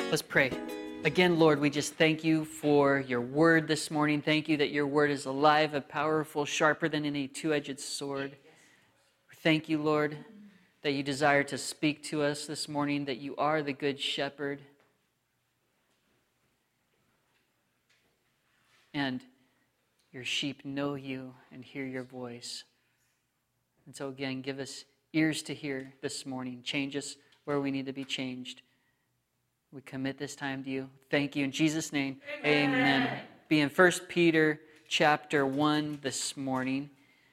Let's pray. Again, Lord, we just thank you for your word this morning. Thank you that your word is alive and powerful, sharper than any two-edged sword. Thank you, Lord, that you desire to speak to us this morning, that you are the good shepherd. And your sheep know you and hear your voice. And so again, give us ears to hear this morning. Change us where we need to be changed. We commit this time to you. Thank you. In Jesus' name, amen. Be in 1 Peter chapter 1 this morning,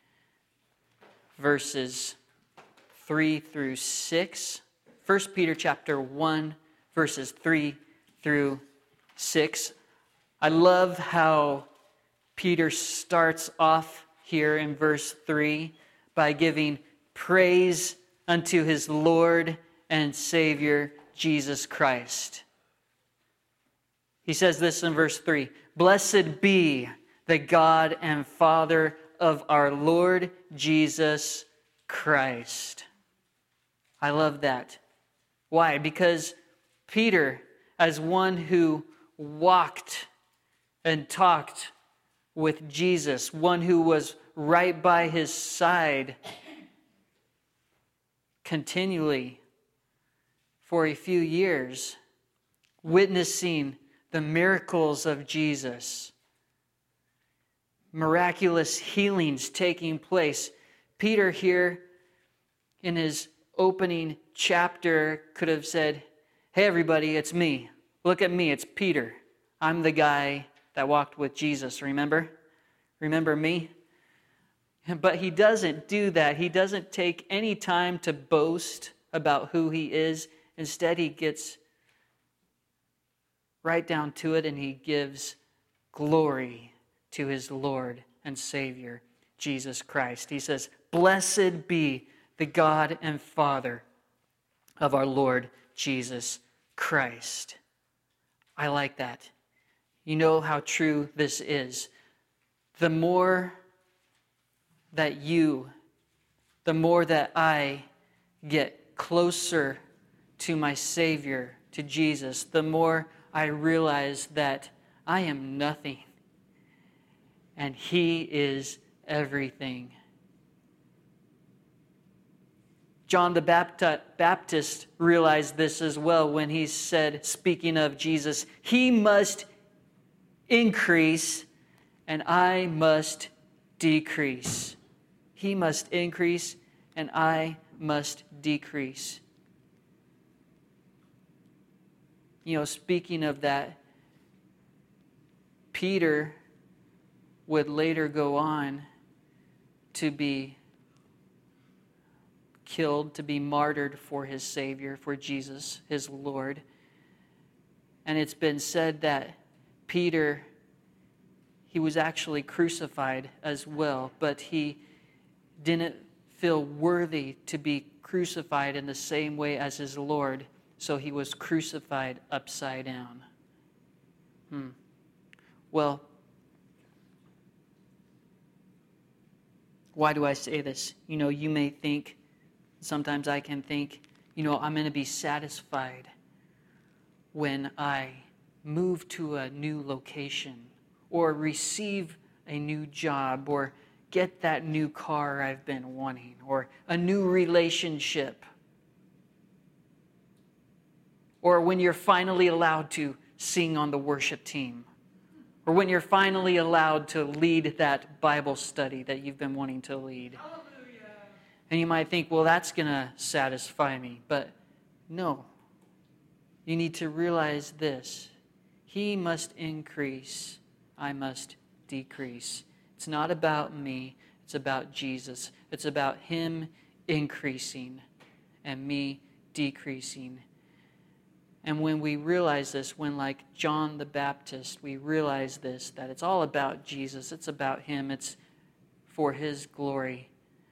verses 3 through 6. 1 Peter chapter 1, verses 3 through 6. I love how Peter starts off here in verse 3 by giving praise unto his Lord and Savior, Jesus Christ. He says this in verse 3, "Blessed be the God and Father of our Lord Jesus Christ." I love that. Why? Because Peter, as one who walked and talked with Jesus, one who was right by his side continually for a few years, witnessing the miracles of Jesus, miraculous healings taking place. Peter here in his opening chapter could have said, "Hey everybody, it's me. Look at me, it's Peter. I'm the guy that walked with Jesus, remember? Remember me?" But he doesn't do that. He doesn't take any time to boast about who he is. Instead, he gets right down to it and he gives glory to his Lord and Savior, Jesus Christ. He says, "Blessed be the God and Father of our Lord Jesus Christ." I like that. You know how true this is. The more that I get closer to my Savior, to Jesus, the more I realize that I am nothing and He is everything. John the Baptist realized this as well when he said, speaking of Jesus, "He must increase and I must decrease." He must increase and I must decrease. You know, speaking of that, Peter would later go on to be killed, to be martyred for his Savior, for Jesus, his Lord. And it's been said that Peter, he was actually crucified as well, but he didn't feel worthy to be crucified in the same way as his Lord, so he was crucified upside down. Well, why do I say this? You know, you may think, sometimes I can think, you know, I'm going to be satisfied when I move to a new location or receive a new job or get that new car I've been wanting or a new relationship. Or when you're finally allowed to sing on the worship team. Or when you're finally allowed to lead that Bible study that you've been wanting to lead. Hallelujah. And you might think, well, that's going to satisfy me. But no. You need to realize this. He must increase. I must decrease. It's not about me. It's about Jesus. It's about Him increasing and me decreasing. And when we realize this, when like John the Baptist, we realize this, that it's all about Jesus. It's about Him. It's for His glory.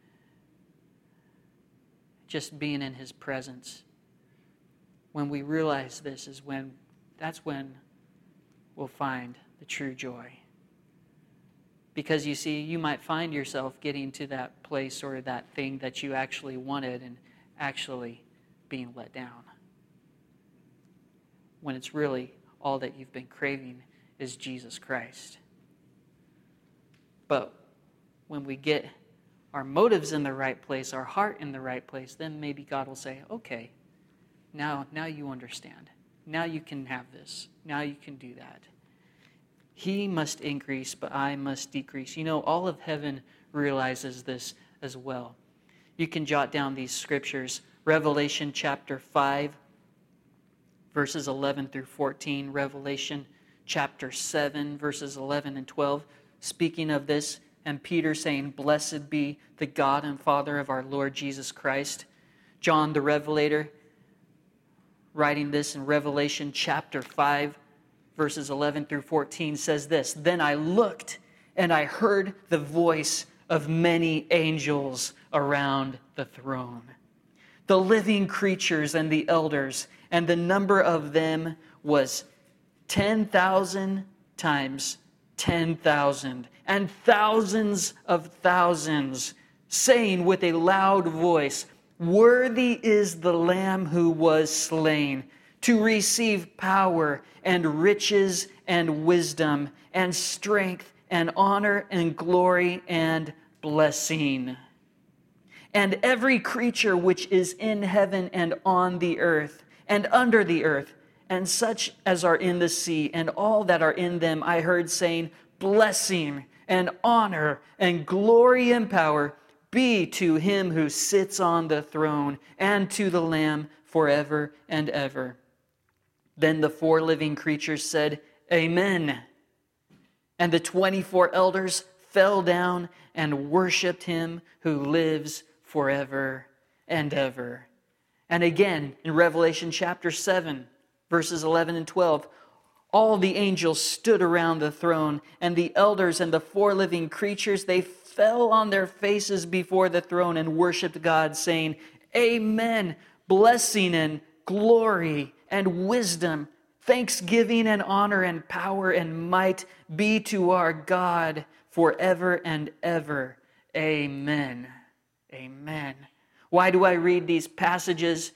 Just being in His presence. When we realize this that's when we'll find the true joy. Because you see, you might find yourself getting to that place or that thing that you actually wanted and actually being let down. when it's really all that you've been craving is Jesus Christ. But when we get our motives in the right place, our heart in the right place, then maybe God will say, okay, now you understand. Now you can have this. Now you can do that. He must increase, but I must decrease. You know, all of heaven realizes this as well. You can jot down these scriptures. Revelation chapter 5, verses 11 through 14. Revelation chapter 7, verses 11 and 12. Speaking of this, and Peter saying, "Blessed be the God and Father of our Lord Jesus Christ." John the Revelator, writing this in Revelation chapter 5, verses 11 through 14, says this, "Then I looked, and I heard the voice of many angels around the throne, the living creatures and the elders, and the number of them was 10,000 times 10,000, and thousands of thousands, saying with a loud voice, 'Worthy is the Lamb who was slain to receive power and riches and wisdom and strength and honor and glory and blessing.' And every creature which is in heaven and on the earth and under the earth, and such as are in the sea, and all that are in them, I heard saying, 'Blessing and honor and glory and power be to him who sits on the throne and to the Lamb forever and ever.' Then the 4 living creatures said, 'Amen.' And the 24 elders fell down and worshiped him who lives forever and ever." And again, in Revelation chapter 7, verses 11 and 12, all the angels stood around the throne, and the elders and the 4 living creatures, they fell on their faces before the throne and worshiped God, saying, "Amen, blessing and glory and wisdom, thanksgiving and honor and power and might be to our God forever and ever. Amen." Amen. Why do I read these passages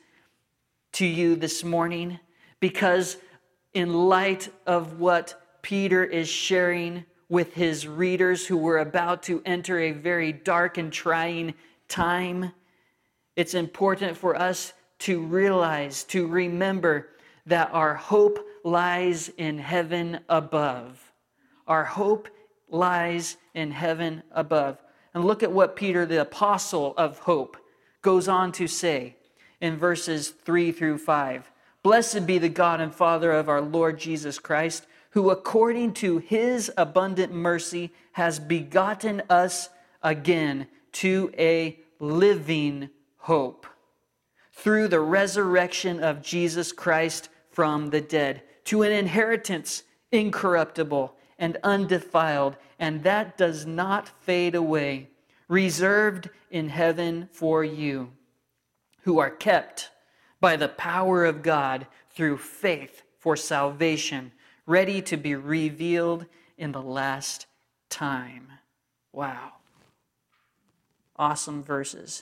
to you this morning? Because in light of what Peter is sharing with his readers who were about to enter a very dark and trying time, it's important for us to realize, to remember that our hope lies in heaven above. Our hope lies in heaven above. And look at what Peter, the apostle of hope, goes on to say in verses 3 through 5. "Blessed be the God and Father of our Lord Jesus Christ, who according to his abundant mercy has begotten us again to a living hope through the resurrection of Jesus Christ from the dead, to an inheritance incorruptible and undefiled, and that does not fade away, reserved in heaven for you, who are kept by the power of God through faith for salvation, ready to be revealed in the last time." Wow. Awesome verses.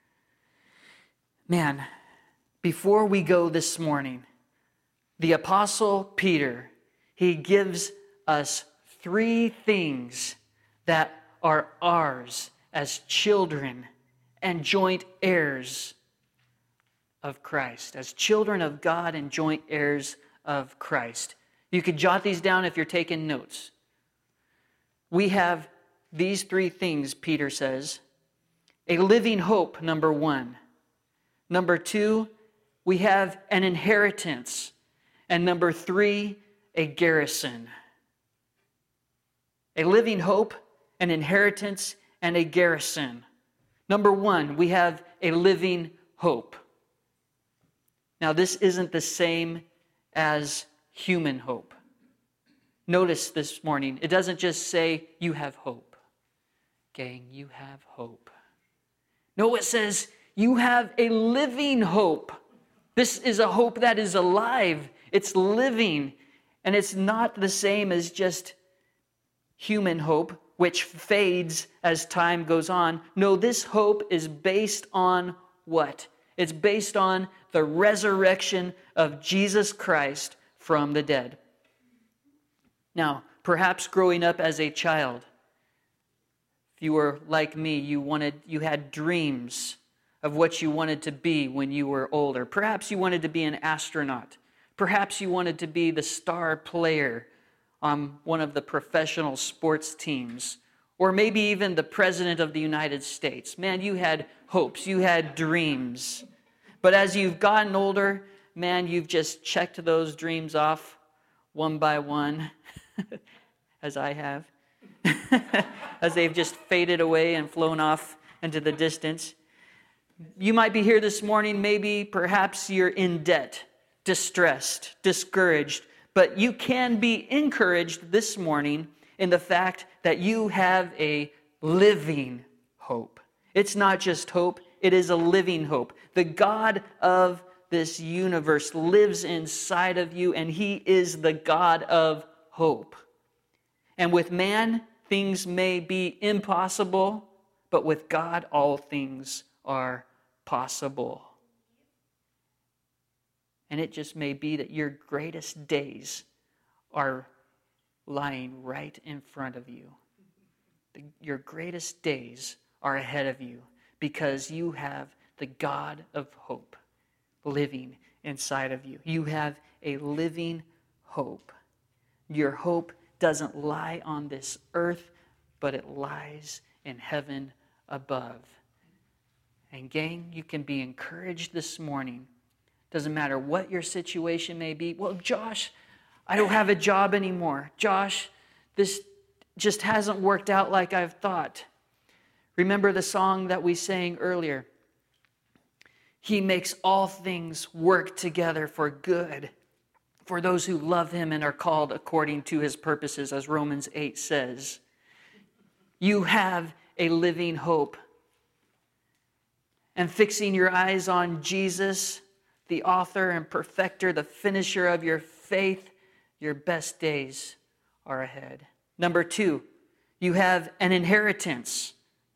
Man, before we go this morning, the Apostle Peter, he gives us 3 things that are ours as children and joint heirs of Christ, as children of God and joint heirs of Christ. You could jot these down if you're taking notes. We have these 3 things, Peter says. A living hope, number 1. Number 2, we have an inheritance. And number 3, a garrison. A living hope, an inheritance, and a garrison. Number 1, we have a living hope. Now, this isn't the same as human hope. Notice this morning, it doesn't just say, "You have hope." Gang, you have hope. No, it says, you have a living hope. This is a hope that is alive. It's living. And it's not the same as just human hope, which fades as time goes on. No, this hope is based on what? It's based on the resurrection of Jesus Christ from the dead. Now, perhaps growing up as a child, if you were like me, you had dreams of what you wanted to be when you were older. Perhaps you wanted to be an astronaut. Perhaps you wanted to be the star player on one of the professional sports teams, or maybe even the President of the United States. Man, you had hopes, you had dreams. But as you've gotten older, man, you've just checked those dreams off one by one, as I have, as they've just faded away and flown off into the distance. You might be here this morning, maybe perhaps you're in debt, distressed, discouraged, but you can be encouraged this morning in the fact that you have a living hope. It's not just hope, it is a living hope. The God of this universe lives inside of you, and He is the God of hope. And with man, things may be impossible, but with God, all things are possible. And it just may be that your greatest days are lying right in front of you. Your greatest days are ahead of you because you have the God of hope living inside of you. You have a living hope. Your hope doesn't lie on this earth, but it lies in heaven above. And gang, you can be encouraged this morning. Doesn't matter what your situation may be. Well, Josh, I don't have a job anymore. Josh, this just hasn't worked out like I've thought. Remember the song that we sang earlier? He makes all things work together for good for those who love Him and are called according to His purposes, as Romans 8 says. You have a living hope. And fixing your eyes on Jesus, the author and perfecter, the finisher of your faith, your best days are ahead. Number 2, you have an inheritance.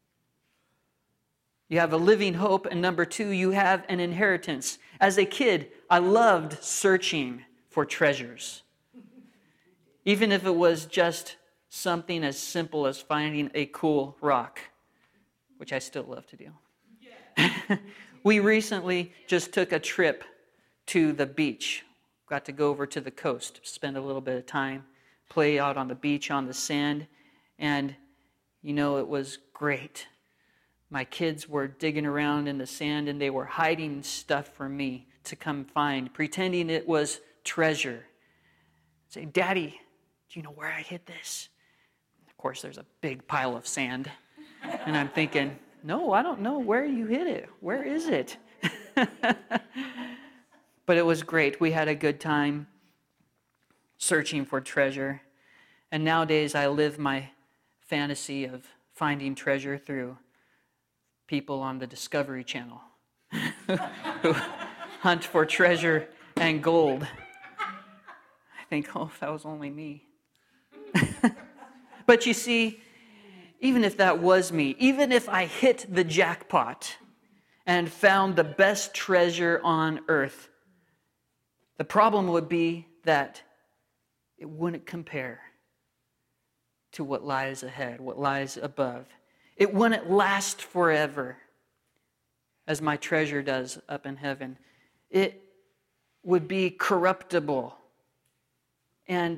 You have a living hope. And number 2, you have an inheritance. As a kid, I loved searching for treasures. Even if it was just something as simple as finding a cool rock, which I still love to do. We recently just took a trip to the beach. Got to go over to the coast, spend a little bit of time, play out on the beach on the sand, and it was great. My kids were digging around in the sand and they were hiding stuff from me to come find, pretending it was treasure. Say, Daddy, do you know where I hid this? Of course, there's a big pile of sand. And I'm thinking, no, I don't know where you hid it. Where is it? But it was great. We had a good time searching for treasure. And nowadays I live my fantasy of finding treasure through people on the Discovery Channel who hunt for treasure and gold. I think, if that was only me. But you see, even if that was me, even if I hit the jackpot and found the best treasure on earth, the problem would be that it wouldn't compare to what lies ahead, what lies above. It wouldn't last forever as my treasure does up in heaven. It would be corruptible, and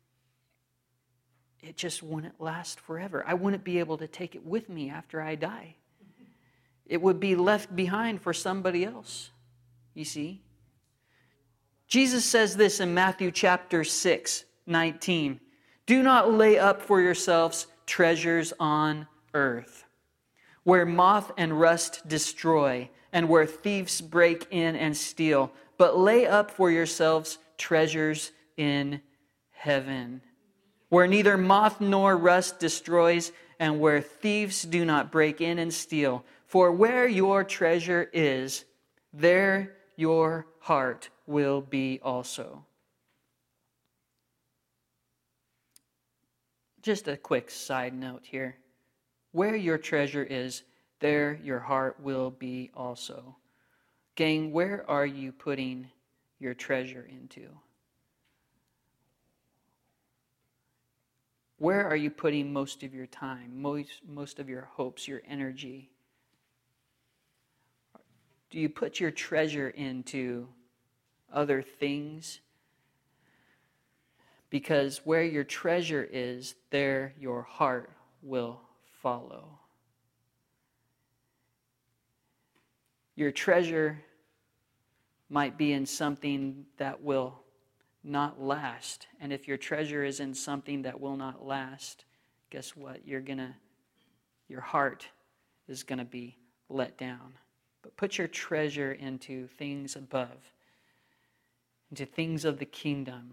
it just wouldn't last forever. I wouldn't be able to take it with me after I die. It would be left behind for somebody else, you see. Jesus says this in Matthew chapter 6:19. Do not lay up for yourselves treasures on earth, where moth and rust destroy, and where thieves break in and steal, but lay up for yourselves treasures in heaven, where neither moth nor rust destroys, and where thieves do not break in and steal. For where your treasure is, there your heart will be also. Just a quick side note here. Where your treasure is, there your heart will be also. Gang, where are you putting your treasure into? Where are you putting most of your time, most of your hopes, your energy? Do you put your treasure into other things? Because where your treasure is, there your heart will follow. Your treasure might be in something that will not last. And if your treasure is in something that will not last, guess what? Your heart is going to be let down. But put your treasure into things above, into things of the kingdom.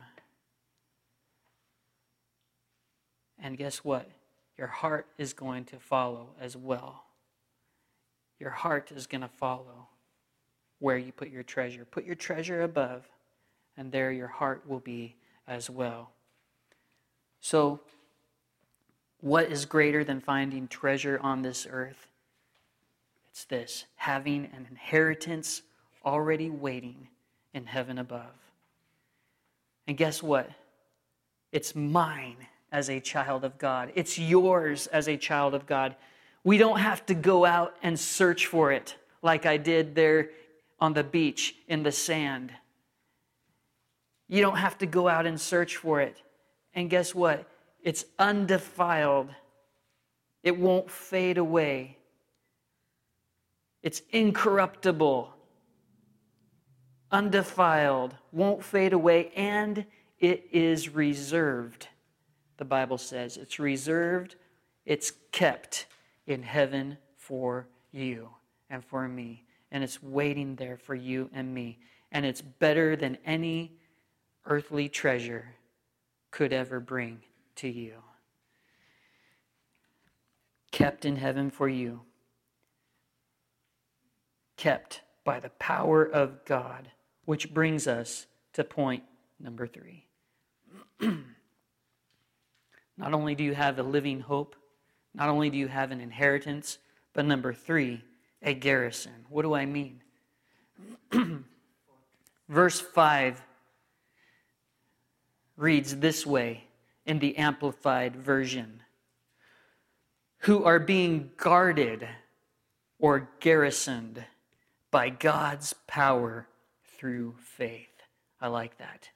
And guess what? Your heart is going to follow as well. Your heart is going to follow where you put your treasure. Put your treasure above, and there your heart will be as well. So, what is greater than finding treasure on this earth? It's this: having an inheritance already waiting in heaven above. And guess what? It's mine as a child of God. It's yours as a child of God. We don't have to go out and search for it like I did there on the beach in the sand. You don't have to go out and search for it. And guess what? It's undefiled. It won't fade away. It's incorruptible, undefiled, won't fade away, and it is reserved. The Bible says it's reserved, it's kept in heaven for you and for me. And it's waiting there for you and me. And it's better than any earthly treasure could ever bring to you. Kept in heaven for you. Kept by the power of God, which brings us to point number 3. Not only do you have a living hope, not only do you have an inheritance, but number 3, a garrison. What do I mean? Verse 5 reads this way in the Amplified Version: who are being guarded or garrisoned by God's power through faith. I like that.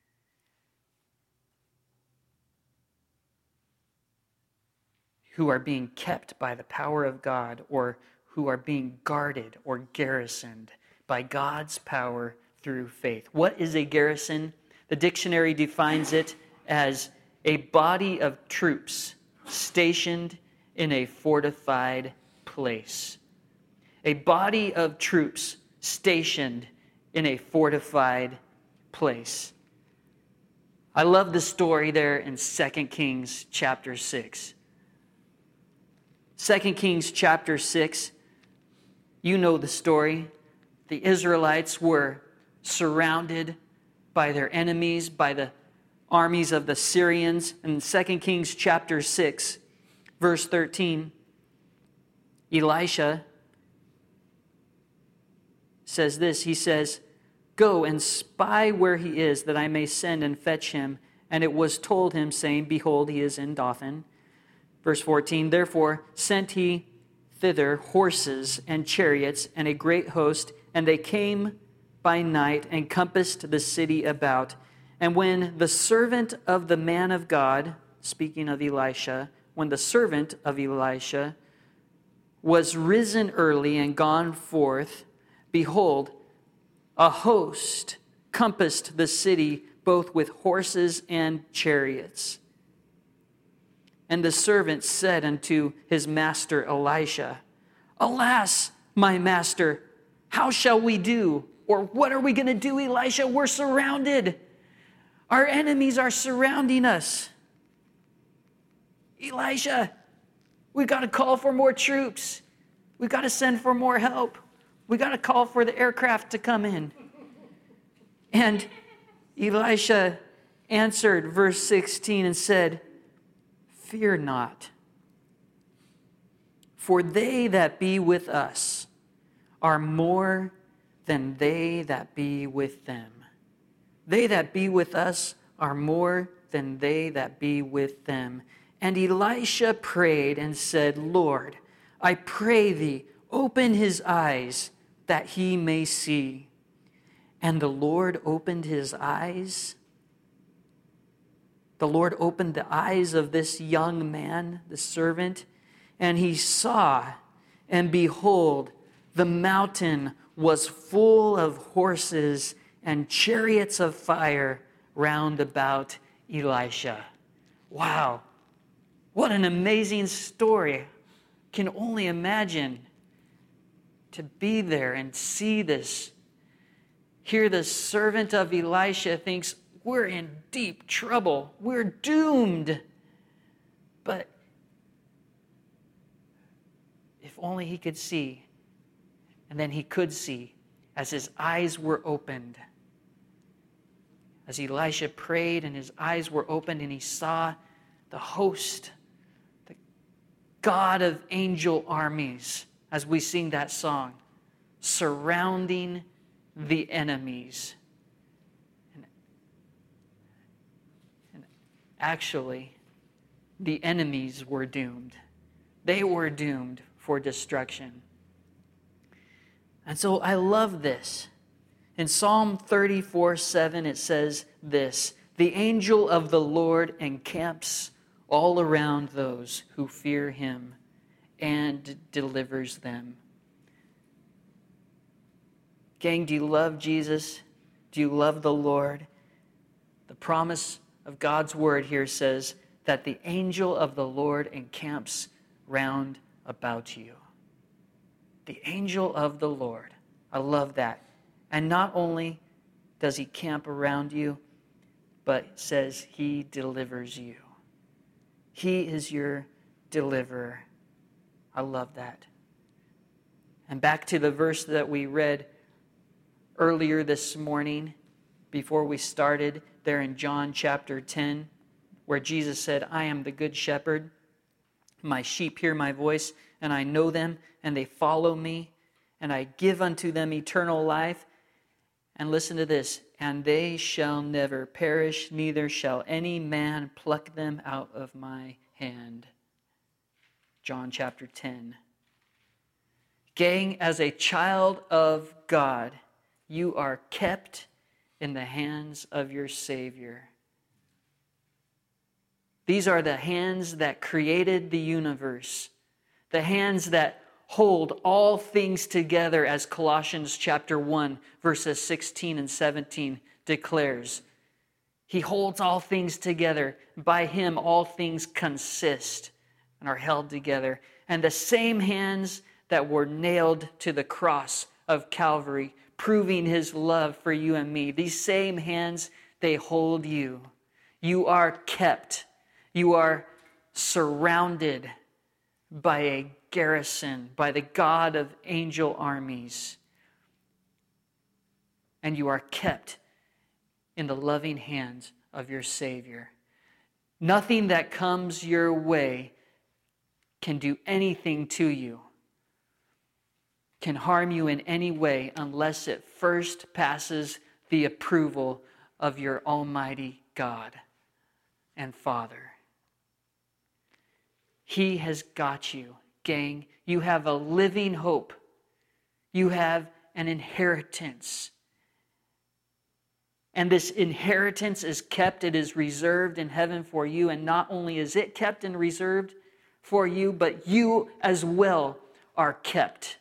Who are being kept by the power of God, or who are being guarded or garrisoned by God's power through faith. What is a garrison? The dictionary defines it as a body of troops stationed in a fortified place. A body of troops stationed in a fortified place. I love the story there in 2 Kings chapter 6. 2 Kings chapter 6, you know the story. The Israelites were surrounded by their enemies, by the armies of the Syrians. In 2 Kings chapter 6, verse 13, Elisha says this. He says, "Go and spy where he is, that I may send and fetch him." And it was told him, saying, "Behold, he is in Dothan." Verse 14, "Therefore sent he thither horses and chariots and a great host, and they came by night and compassed the city about. And when the servant of the man of God," speaking of Elisha, "when the servant of Elisha was risen early and gone forth, behold, a host compassed the city, both with horses and chariots. And the servant said unto his master Elisha, Alas, my master, how shall we do? Or what are we going to do, Elisha? We're surrounded. Our enemies are surrounding us. Elisha, we've got to call for more troops. We've got to send for more help. We've got to call for the aircraft to come in." And Elisha answered, verse 16, and said, "Fear not, for they that be with us are more than they that be with them. They that be with us are more than they that be with them. And Elisha prayed and said, Lord, I pray thee, open his eyes that he may see. And the Lord opened his eyes. The Lord opened the eyes of this young man, the servant, and he saw, and behold, the mountain was full of horses and chariots of fire round about Elisha. Wow, what an amazing story. Can only imagine to be there and see this. Here the servant of Elisha thinks, we're in deep trouble. We're doomed. But if only he could see. And then he could see as his eyes were opened. As Elisha prayed and his eyes were opened and he saw the host, the God of angel armies, as we sing that song, surrounding the enemies. And actually, the enemies were doomed. They were doomed for destruction. And so I love this. In Psalm 34:7, it says this, the angel of the Lord encamps all around those who fear him and delivers them. Gang, do you love Jesus? Do you love the Lord? The promise of God's word here says that the angel of the Lord encamps round about you. The angel of the Lord. I love that. And not only does he camp around you, but it says he delivers you. He is your deliverer. I love that. And back to the verse that we read earlier this morning, before we started, there in John chapter 10, where Jesus said, I am the good shepherd. My sheep hear my voice, and I know them, and they follow me, and I give unto them eternal life. And listen to this, and they shall never perish, neither shall any man pluck them out of my hand. John chapter 10. Gang, as a child of God, you are kept in the hands of your Savior. These are the hands that created the universe, the hands that hold all things together, as Colossians chapter 1, verses 16 and 17 declares. He holds all things together. By him all things consist and are held together. And the same hands that were nailed to the cross of Calvary, proving his love for you and me, these same hands, they hold you. You are kept. You are surrounded by a garrison, by the God of angel armies. And you are kept in the loving hands of your Savior. Nothing that comes your way can do anything to you, can harm you in any way, unless it first passes the approval of your Almighty God and Father. He has got you. Gang, you have a living hope. You have an inheritance. And this inheritance is kept, it is reserved in heaven for you. And not only is it kept and reserved for you, but you as well are kept.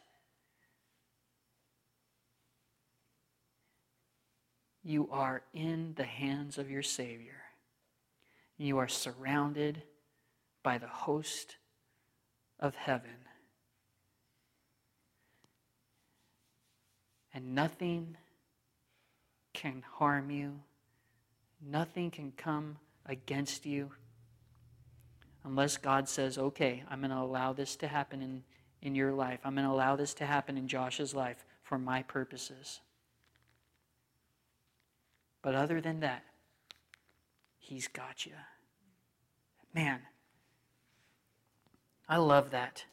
You are in the hands of your Savior. You are surrounded by the host of heaven. And nothing can harm you. Nothing can come against you unless God says, okay, I'm going to allow this to happen in your life. I'm going to allow this to happen in Josh's life for my purposes. But other than that, he's got you. Man, I love that.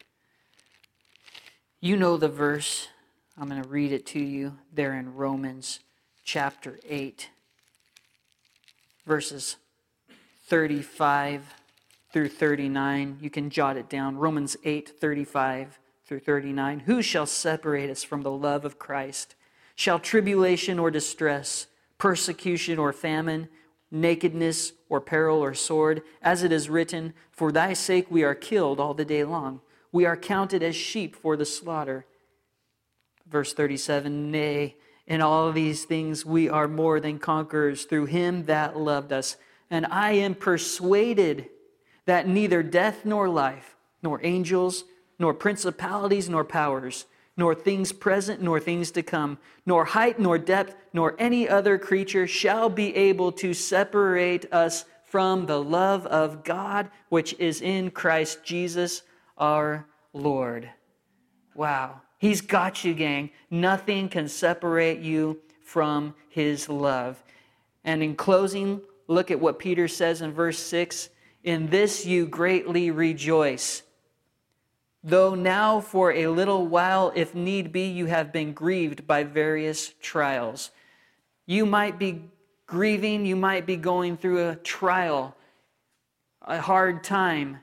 You know the verse. I'm going to read it to you there in Romans chapter 8, verses 35 through 39. You can jot it down. Romans 8:35 through 39. Who shall separate us from the love of Christ? Shall tribulation or distress, persecution or famine, nakedness or peril or sword? As it is written, for thy sake we are killed all the day long. We are counted as sheep for the slaughter. Verse 37, nay, in all these things we are more than conquerors through him that loved us. And I am persuaded that neither death nor life, nor angels, nor principalities, nor powers, nor things present, nor things to come, nor height, nor depth, nor any other creature shall be able to separate us from the love of God, which is in Christ Jesus our Lord. Wow. He's got you, gang. Nothing can separate you from his love. And in closing, look at what Peter says in verse 6. In this you greatly rejoice. Though now for a little while, if need be, you have been grieved by various trials. You might be grieving, you might be going through a trial, a hard time.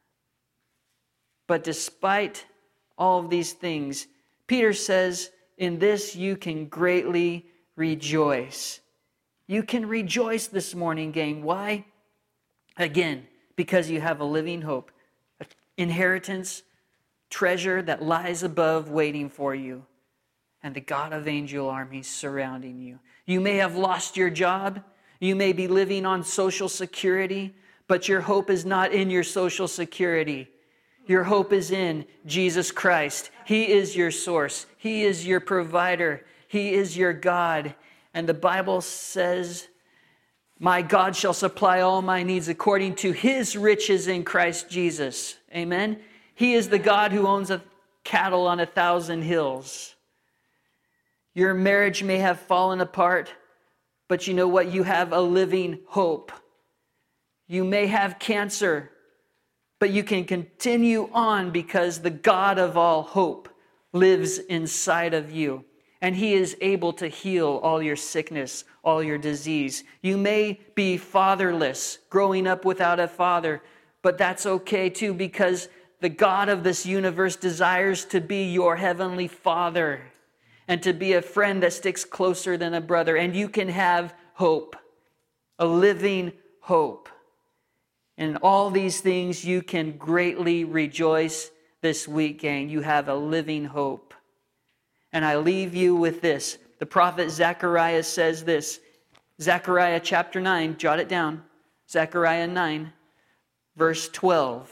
But despite all of these things, Peter says, in this you can greatly rejoice. You can rejoice this morning, gang. Why? Again, because you have a living hope, an inheritance, treasure that lies above waiting for you, and the God of angel armies surrounding you. You may have lost your job. You may be living on Social Security, but your hope is not in your Social Security. Your hope is in Jesus Christ. He is your source. He is your provider. He is your God. And the Bible says, my God shall supply all my needs according to his riches in Christ Jesus. Amen. He is the God who owns cattle on 1,000 hills. Your marriage may have fallen apart, but you know what? You have a living hope. You may have cancer, but you can continue on because the God of all hope lives inside of you. And he is able to heal all your sickness, all your disease. You may be fatherless, growing up without a father, but that's okay too, because the God of this universe desires to be your heavenly Father and to be a friend that sticks closer than a brother. And you can have hope, a living hope. In all these things, you can greatly rejoice this week, gang. You have a living hope. And I leave you with this. The prophet Zechariah says this. Zechariah chapter 9, jot it down. Zechariah 9, verse 12.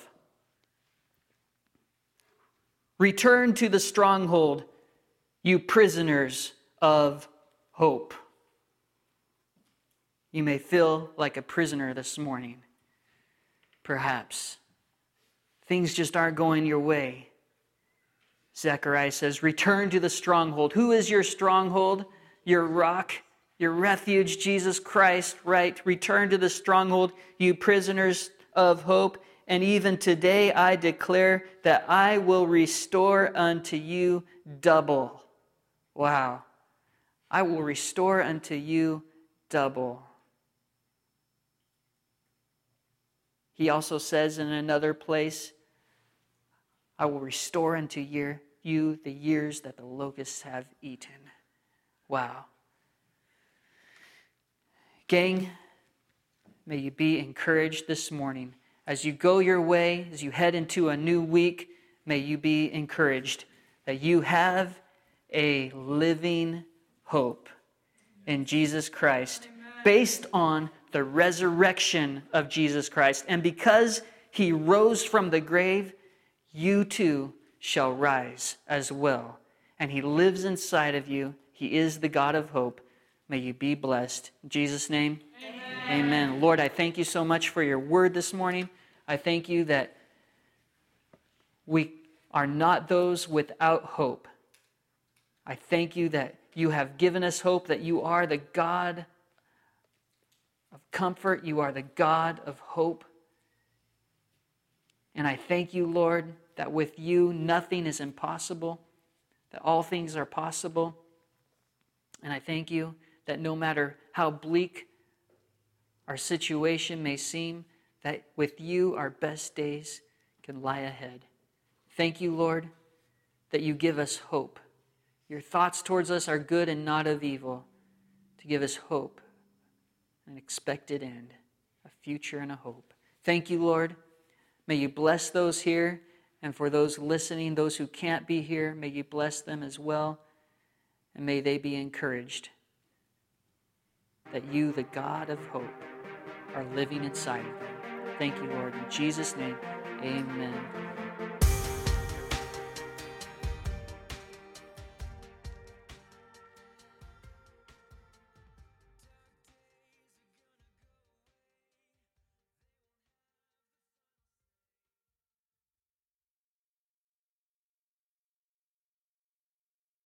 Return to the stronghold, you prisoners of hope. You may feel like a prisoner this morning. Perhaps things just aren't going your way. Zechariah says, return to the stronghold. Who is your stronghold? Your rock, your refuge, Jesus Christ, right? Return to the stronghold, you prisoners of hope. And even today I declare that I will restore unto you double. Wow. I will restore unto you double. He also says in another place, I will restore unto you the years that the locusts have eaten. Wow. Gang, may you be encouraged this morning. As you go your way, as you head into a new week, may you be encouraged that you have a living hope in Jesus Christ, based on the resurrection of Jesus Christ. And because he rose from the grave, you too shall rise as well. And he lives inside of you. He is the God of hope. May you be blessed. In Jesus' name, amen. Amen. Lord, I thank you so much for your word this morning. I thank you that we are not those without hope. I thank you that you have given us hope, that you are the God of comfort. You are the God of hope. And I thank you, Lord, that with you nothing is impossible, that all things are possible. And I thank you that no matter how bleak our situation may seem, that with you our best days can lie ahead. Thank you, Lord, that you give us hope. Your thoughts towards us are good and not of evil, to give us hope, an expected end, a future and a hope. Thank you, Lord. May you bless those here, and for those listening, those who can't be here, may you bless them as well, and may they be encouraged that you, the God of hope, are living inside of them. Thank you, Lord. In Jesus' name, amen.